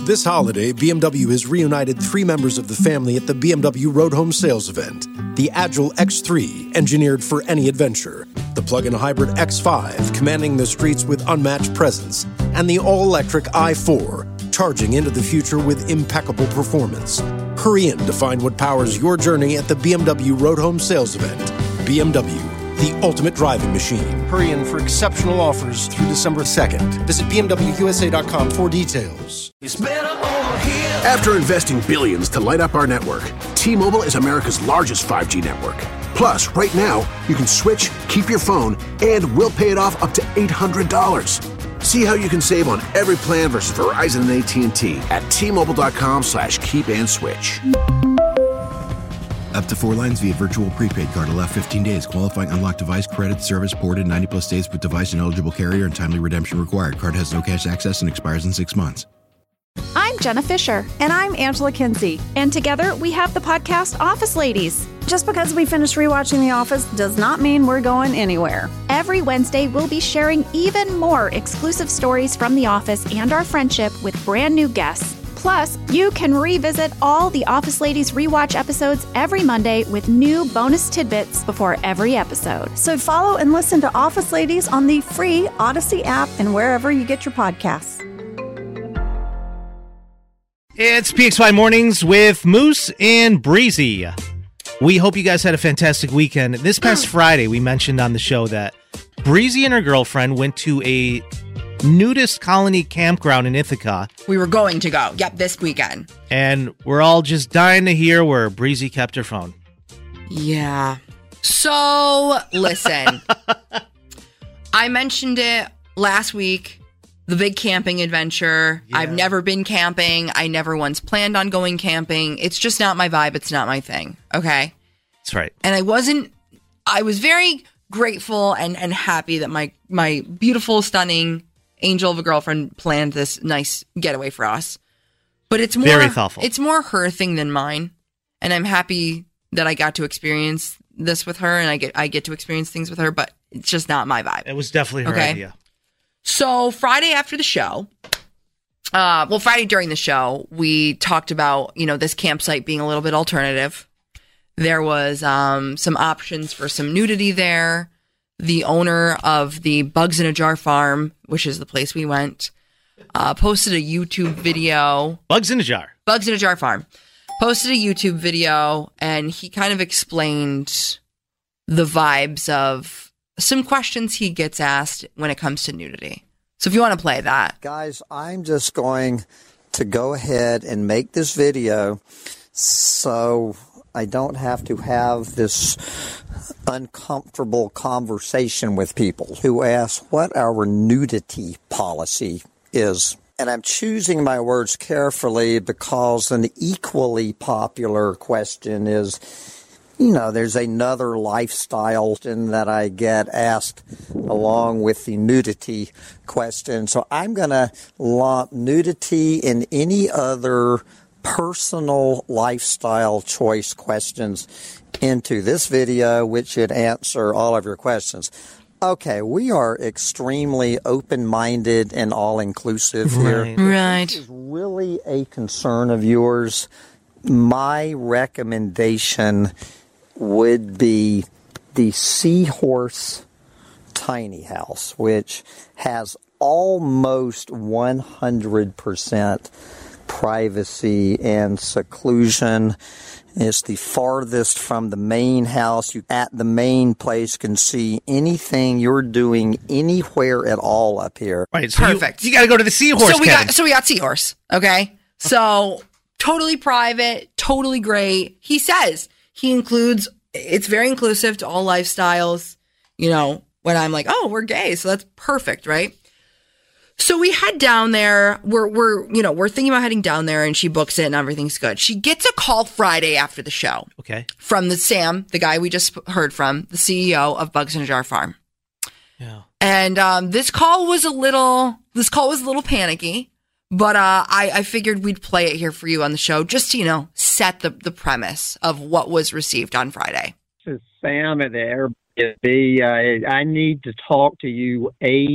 This holiday, BMW has reunited 3 members of the family at the BMW Road Home Sales event. The Agile X3, engineered for any adventure. The plug-in hybrid X5, commanding the streets with unmatched presence. And the all-electric i4, charging into the future with impeccable performance. Hurry in to find what powers your journey at the BMW Road Home Sales event. BMW, the ultimate driving machine. Hurry in for exceptional offers through December 2nd. Visit BMWUSA.com for details. After investing billions to light up our network, T-Mobile is America's largest 5G network. Plus, right now, you can switch, keep your phone, and we'll pay it off up to $800. See how you can save on every plan versus Verizon and AT&T at T-Mobile.com/keep-and-switch. Up to 4 lines via virtual prepaid card. Allow 15 days. Qualifying unlocked device credit service ported 90-plus days with device and eligible carrier and timely redemption required. Card has no cash access and expires in 6 months. I'm Jenna Fisher. And I'm Angela Kinsey. And together we have the podcast Office Ladies. Just because we finished rewatching The Office does not mean we're going anywhere. Every Wednesday, we'll be sharing even more exclusive stories from The Office and our friendship with brand new guests. Plus, you can revisit all the Office Ladies rewatch episodes every Monday with new bonus tidbits before every episode. So follow and listen to Office Ladies on the free Odyssey app and wherever you get your podcasts. It's PXY Mornings with Moose and Breezy. We hope you guys had a fantastic weekend. This past Friday, we mentioned on the show that Breezy and her girlfriend went to a nudist colony campground in Ithaca. We were going to go. Yep, this weekend. And we're all just dying to hear where Breezy kept her phone. Yeah. So, listen. I mentioned it last week. The big camping adventure. Yeah. I've never been camping. I never once planned on going camping. It's just not my vibe. It's not my thing. Okay? That's right. And I was very grateful and happy that my beautiful, stunning angel of a girlfriend planned this nice getaway for us. But it's more very thoughtful. It's more her thing than mine. And I'm happy that I got to experience this with her and I get to experience things with her, but it's just not my vibe. It was definitely her idea. So Friday after the show, Friday during the show, we talked about, this campsite being a little bit alternative. There was some options for some nudity there. The owner of the Bugs in a Jar farm, which is the place we went, posted a YouTube video. Bugs in a Jar farm. Posted a YouTube video, and he kind of explained the vibes of some questions he gets asked when it comes to nudity. So if you want to play that. Guys, I'm just going to go ahead and make this video so I don't have to have this uncomfortable conversation with people who ask what our nudity policy is. And I'm choosing my words carefully because an equally popular question is, there's another lifestyle that I get asked along with the nudity question. So I'm going to lump nudity and any other personal lifestyle choice questions into this video, which should answer all of your questions. Okay, we are extremely open-minded and all-inclusive here. Right. If this is really a concern of yours, my recommendation would be the Seahorse Tiny House, which has almost 100% privacy and seclusion. It's the farthest from the main house. You at the main place can see anything you're doing anywhere at all up here. Right, so perfect. You got to go to the Seahorse. So we got Seahorse. Okay, so totally private, totally great. He says he includes. It's very inclusive to all lifestyles. When I'm like, oh, we're gay, so that's perfect, right? So we head down there. We're thinking about heading down there, and she books it, and everything's good. She gets a call Friday after the show. Okay. From Sam, the guy we just heard from, the CEO of Bugs in a Jar Farm. Yeah. And this call was a little panicky, but I figured we'd play it here for you on the show just to set the premise of what was received on Friday. This is Sam at the I need to talk to you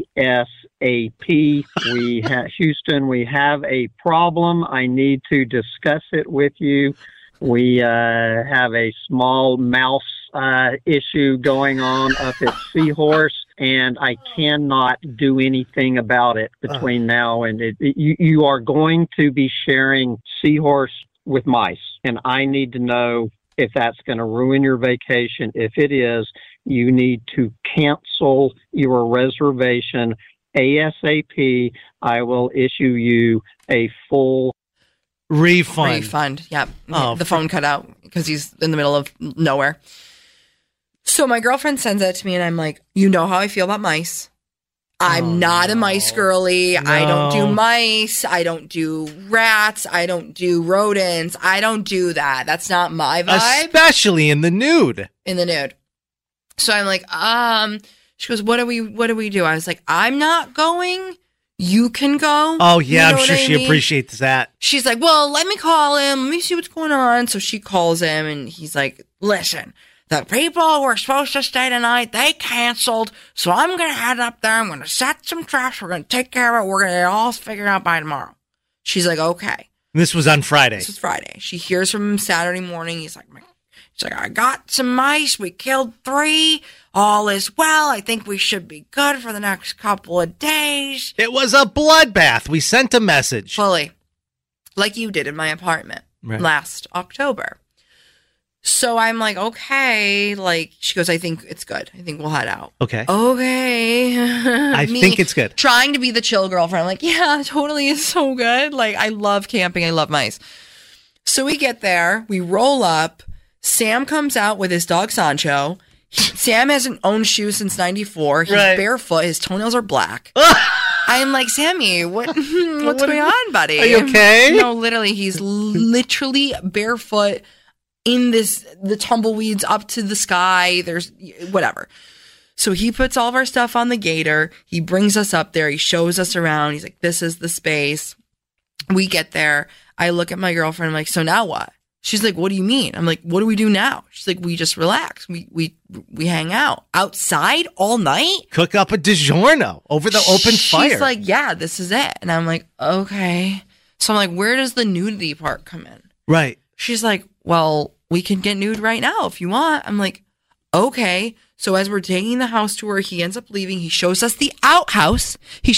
ASAP. Houston, we have a problem. I need to discuss it with you. We have a small mouse issue going on up at Seahorse, and I cannot do anything about it between now and you are going to be sharing Seahorse with mice, and I need to know if that's going to ruin your vacation. If it is, you need to cancel your reservation ASAP. I will issue you a full refund. Yep. Oh, the phone cut out because he's in the middle of nowhere. So my girlfriend sends that to me, and I'm like, you know how I feel about mice. I'm not a mice girly. No. I don't do mice. I don't do rats. I don't do rodents. I don't do that. That's not my vibe. Especially in the nude. So I'm like, she goes, what do we do? I was like, I'm not going. You can go. Oh, yeah, you know I'm sure she appreciates that. She's like, well, let me call him. Let me see what's going on. So she calls him, and he's like, listen, the people who were supposed to stay tonight, they canceled. So I'm going to head up there. I'm going to set some traps. We're going to take care of it. We're going to get it all figured out by tomorrow. She's like, okay. This was on Friday. This was Friday. She hears from him Saturday morning. He's like, I got some mice. We killed 3. All is well. I think we should be good for the next couple of days. It was a bloodbath. We sent a message. Fully. Like you did in my apartment last October. So I'm like, okay. Like, she goes, I think it's good. I think we'll head out. Okay. I think it's good. Trying to be the chill girlfriend. I'm like, yeah, totally. It's so good. Like, I love camping. I love mice. So we get there. We roll up. Sam comes out with his dog Sancho. Sam hasn't owned shoes since 94. He's barefoot. His toenails are black. I'm like, Sammy, what's going on, buddy? Are you okay? No, literally, he's literally barefoot in the tumbleweeds up to the sky. There's whatever. So he puts all of our stuff on the gator. He brings us up there. He shows us around. He's like, this is the space. We get there. I look at my girlfriend. I'm like, so now what? She's like, what do you mean? I'm like, what do we do now? She's like, we just relax. We hang out outside all night. Cook up a DiGiorno over the open fire. She's like, yeah, this is it. And I'm like, okay. So I'm like, where does the nudity part come in? Right. She's like, well, we can get nude right now if you want. I'm like, okay. So as we're taking the house tour, he ends up leaving. He shows us the outhouse.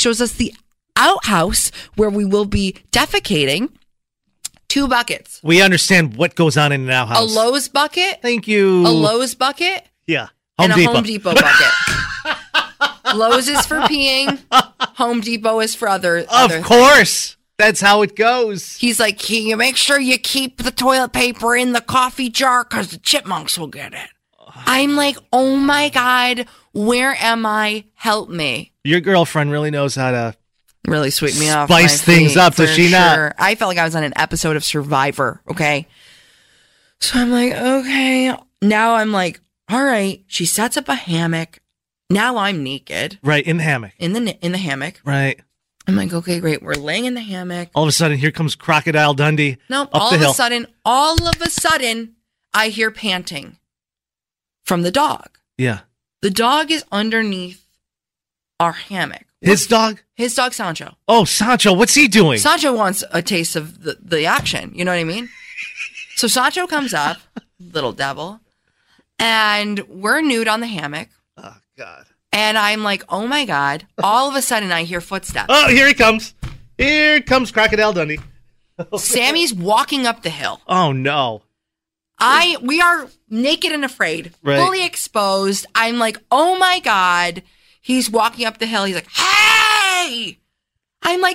Where we will be defecating. 2 buckets. We understand what goes on in an outhouse. A Lowe's bucket. Thank you. A Lowe's bucket. Yeah. And a Home Depot bucket. Lowe's is for peeing. Home Depot is for other Of course. That's how it goes. He's like, can you make sure you keep the toilet paper in the coffee jar because the chipmunks will get it. I'm like, oh my God, where am I? Help me. Your girlfriend really knows how to really sweep me off. Spice things up, does she not? I felt like I was on an episode of Survivor, okay? So I'm like, okay. Now I'm like, all right. She sets up a hammock. Now I'm naked. Right, in the hammock. In the hammock. Right. I'm like, okay, great. We're laying in the hammock. All of a sudden, here comes Crocodile Dundee. No, all of a sudden, I hear panting from the dog. Yeah. The dog is underneath our hammock. His dog? His dog, Sancho. Oh, Sancho. What's he doing? Sancho wants a taste of the action. You know what I mean? So Sancho comes up, little devil, and we're nude on the hammock. Oh, God. And I'm like, oh, my God. All of a sudden, I hear footsteps. Oh, here he comes. Here comes Crocodile Dundee. Sammy's walking up the hill. Oh, no. We are naked and afraid, fully exposed. I'm like, oh, my God. He's walking up the hill. He's like, hey! I'm like,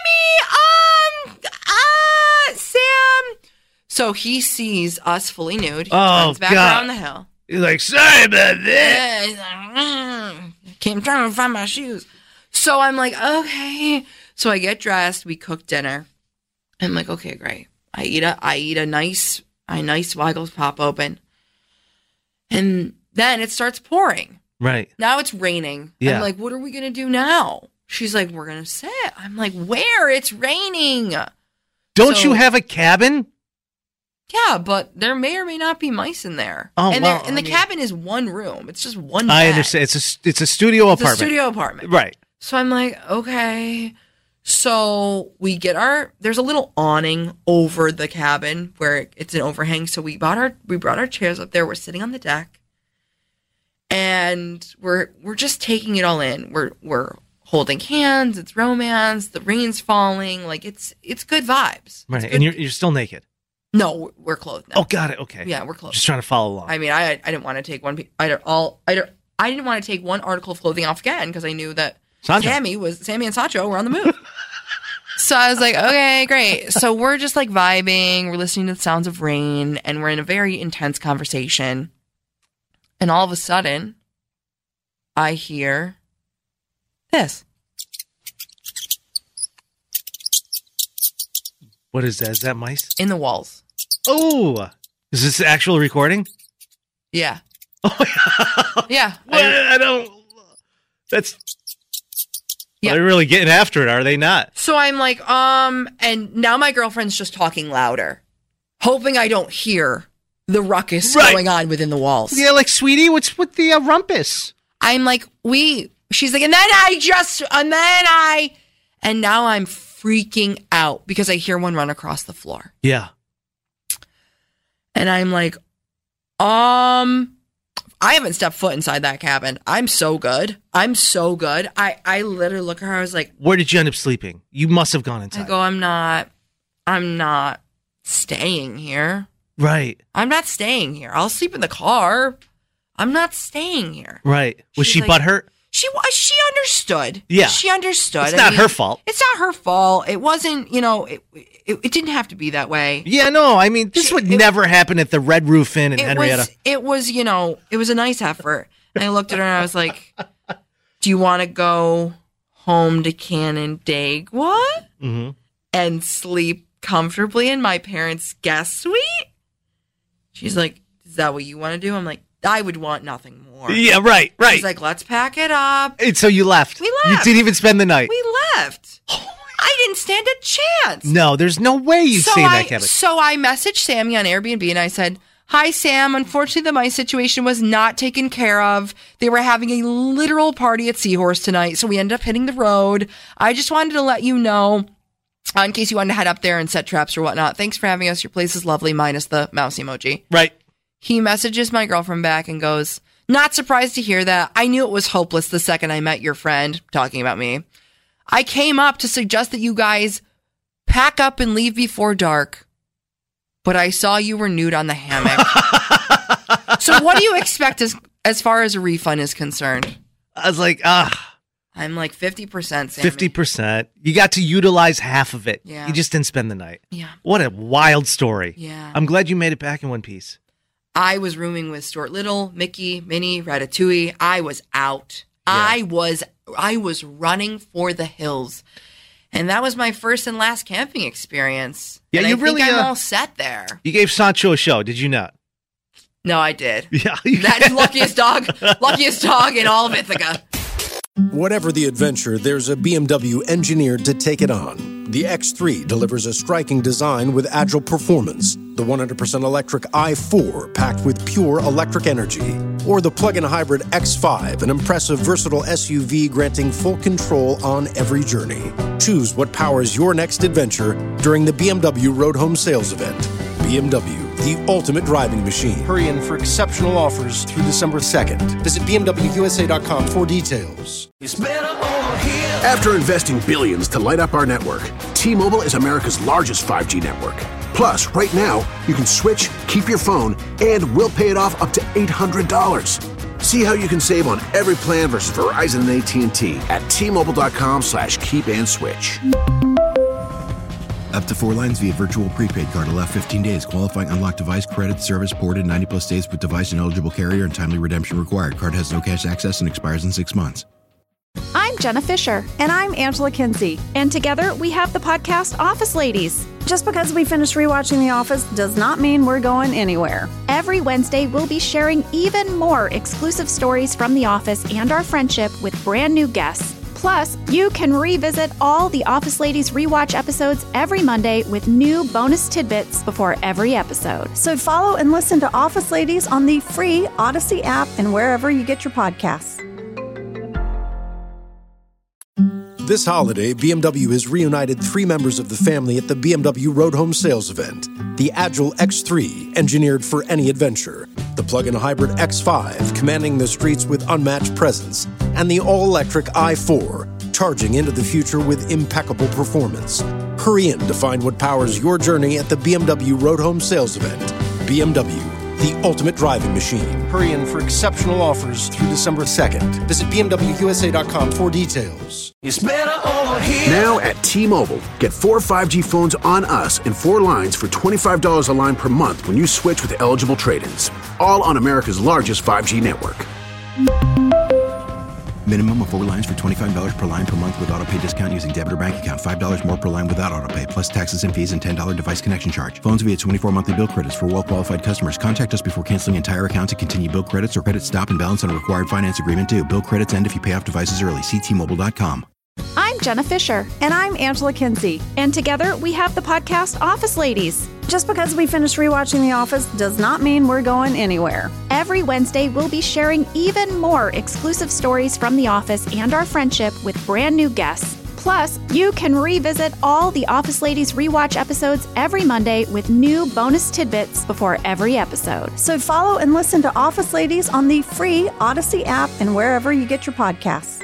Sammy! Sam! So he sees us fully nude. He turns back around the hill. He's like, sorry about that. He's like, I'm trying to find my shoes. So I'm like, okay. So I get dressed. We cook dinner. I'm like, okay, great. I eat a nice Weigel's pop open. And then it starts pouring. Right. Now it's raining. Yeah. I'm like, what are we going to do now? She's like, we're going to sit. I'm like, where? It's raining. Don't you have a cabin? Yeah, but there may or may not be mice in there. Oh, and well, the cabin is one room. It's just one bed. I understand. It's a studio apartment. It's a studio apartment. Right. So I'm like, okay. So we get there's a little awning over the cabin where it's an overhang. So we brought our chairs up there. We're sitting on the deck. And we're just taking it all in. We're holding hands. It's romance. The rain's falling. Like it's good vibes. Right. Good. And you're still naked. No, we're clothed now. Oh, got it. Okay. Yeah, we're clothed. Just trying to follow along. I mean, I didn't want to take I didn't want to take one article of clothing off again because I knew that Sammy and Sancho were on the move. So I was like, okay, great. So we're just like vibing. We're listening to the sounds of rain, and we're in a very intense conversation. And all of a sudden, I hear this. What is that? Is that mice? In the walls. Oh, is this actual recording? Yeah. Oh, yeah. I don't. That's. Yeah. They're really getting after it, are they not? So I'm like, and now my girlfriend's just talking louder, hoping I don't hear the ruckus going on within the walls. Yeah, like, sweetie, what's with the rumpus? I'm like, she's like, and now I'm freaking out because I hear one run across the floor. Yeah. And I'm like, I haven't stepped foot inside that cabin. I'm so good. I literally look at her. I was like, where did you end up sleeping? You must have gone inside. I go, I'm not staying here. Right. I'm not staying here. I'll sleep in the car. I'm not staying here. Right. Was she like, butthurt? She understood. Yeah. She understood. It's not her fault. It's not her fault. It wasn't, it didn't have to be that way. Yeah, no, I mean, this would never happen at the Red Roof Inn in Henrietta. It was a nice effort. And I looked at her and I was like, do you want to go home to Canandaigua and sleep comfortably in my parents' guest suite? She's like, is that what you want to do? I'm like, I would want nothing more. Yeah, right. She's like, let's pack it up. And so you left. We left. You didn't even spend the night. We left. I didn't stand a chance. No, there's no way you'd stay in that cabin. So I messaged Sammy on Airbnb and I said, hi, Sam. Unfortunately, the mice situation was not taken care of. They were having a literal party at Seahorse tonight, so we ended up hitting the road. I just wanted to let you know, in case you wanted to head up there and set traps or whatnot. Thanks for having us. Your place is lovely, minus the mouse emoji. Right. He messages my girlfriend back and goes, not surprised to hear that. I knew it was hopeless the second I met your friend, talking about me. I came up to suggest that you guys pack up and leave before dark, but I saw you were nude on the hammock. So what do you expect as far as a refund is concerned? I was like, I'm like 50%, Sammy. 50%. You got to utilize half of it. Yeah. You just didn't spend the night. Yeah. What a wild story. Yeah. I'm glad you made it back in one piece. I was rooming with Stuart Little, Mickey, Minnie, Ratatouille. I was out. Yeah. I was running for the hills. And that was my first and last camping experience. Yeah, and you I really think I'm all set there. You gave Sancho a show, did you not? No, I did. Yeah. That's luckiest dog in all of Ithaca. Whatever the adventure, there's a BMW engineered to take it on. The X3 delivers a striking design with agile performance. The 100% electric i4 packed with pure electric energy. Or the plug-in hybrid X5, an impressive, versatile SUV granting full control on every journey. Choose what powers your next adventure during the BMW Road Home Sales Event. BMW, the ultimate driving machine. Hurry in for exceptional offers through December 2nd. Visit BMWUSA.com for details. After investing billions to light up our network, T-Mobile is America's largest 5G network. Plus, right now, you can switch, keep your phone, and we'll pay it off up to $800. See how you can save on every plan versus Verizon and AT&T at T-Mobile.com/keep-and-switch. Up to 4 lines via virtual prepaid card. Allow 15 days. Qualifying unlocked device credit service ported 90+ days with device and eligible carrier and timely redemption required. Card has no cash access and expires in 6 months. I'm Jenna Fisher. And I'm Angela Kinsey. And together we have the podcast Office Ladies. Just because we finished rewatching The Office does not mean we're going anywhere. Every Wednesday, we'll be sharing even more exclusive stories from The Office and our friendship with brand new guests. Plus, you can revisit all the Office Ladies rewatch episodes every Monday with new bonus tidbits before every episode. So follow and listen to Office Ladies on the free Odyssey app and wherever you get your podcasts. This holiday, BMW has reunited 3 members of the family at the BMW Road Home Sales Event. The Agile X3, engineered for any adventure. The plug-in hybrid X5, commanding the streets with unmatched presence. And the all-electric i4, charging into the future with impeccable performance. Hurry in to find what powers your journey at the BMW Road Home Sales Event. BMW, the ultimate driving machine. Hurry in for exceptional offers through December 2nd. Visit BMWUSA.com for details. It's better over here. Now at T-Mobile, get 4 5G phones on us and 4 lines for $25 a line per month when you switch with eligible trade-ins. All on America's largest 5G network. Minimum of 4 lines for $25 per line per month with autopay discount using debit or bank account. $5 more per line without autopay, plus taxes and fees and $10 device connection charge. Phones via 24 monthly bill credits for well-qualified customers. Contact us before canceling entire account to continue bill credits or credit stop and balance on a required finance agreement due. Bill credits end if you pay off devices early. See T-Mobile.com. I'm Jenna Fisher. And I'm Angela Kinsey. And together we have the podcast Office Ladies. Just because we finished rewatching The Office does not mean we're going anywhere. Every Wednesday, we'll be sharing even more exclusive stories from The Office and our friendship with brand new guests. Plus, you can revisit all the Office Ladies rewatch episodes every Monday with new bonus tidbits before every episode. So follow and listen to Office Ladies on the free Odyssey app and wherever you get your podcasts.